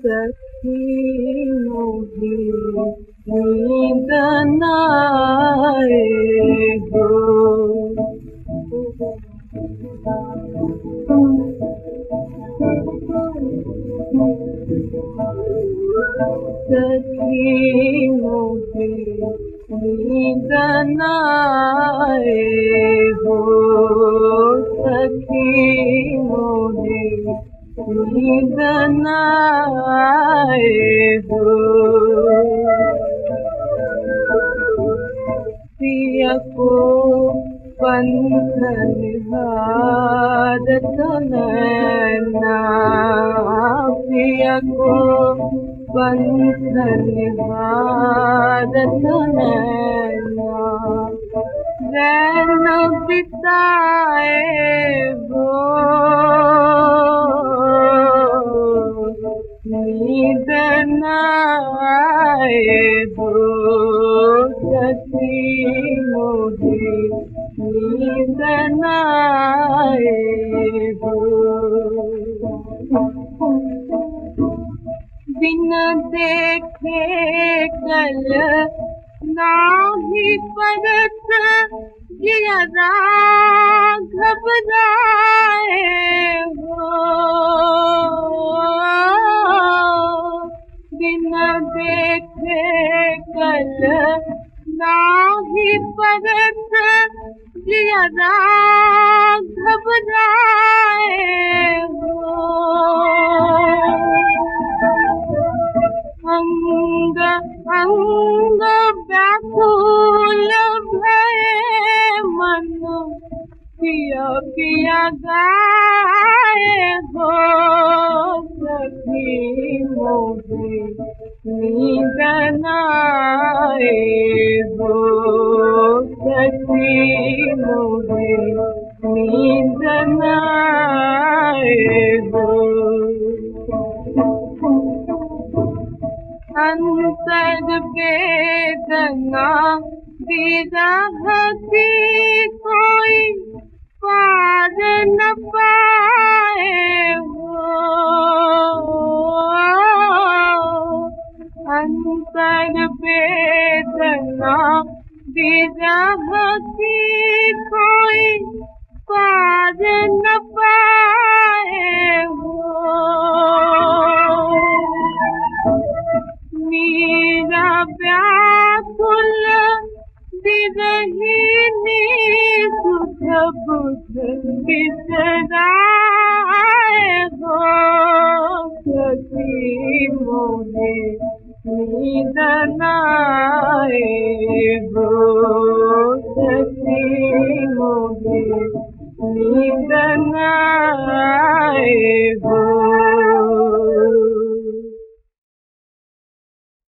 सखी मोही नींद नाए हो। सखी मोही नींद नाए हो। सखी मोही नींद नाए हो। पिया को पंथ निहारत नैना। पिया को पंथ निहारत नैना। रैन बिताए हो नींद नाए हो। सखी मोही नींद नाए हो। बिन देखे कल नाही परत जियरा घबराए हो। बिन देखे कल नाही परत जियरा घबराए हो। अंग अंग व्याकुल भये मन पिया पिया गाए हो। सखी मोही नींद नाए हो। सखी मोही नींद नाए हो। अंतर वेदना विरह की कोई पार न पाए हो। अंतर वेदना विरह की कोई पार न पाए हो। मीरा व्याकुल विरहिनी सुध बुध बिसराए हो। सखी मोही नींद नाए हो। सखी मोही नींद नाए हो।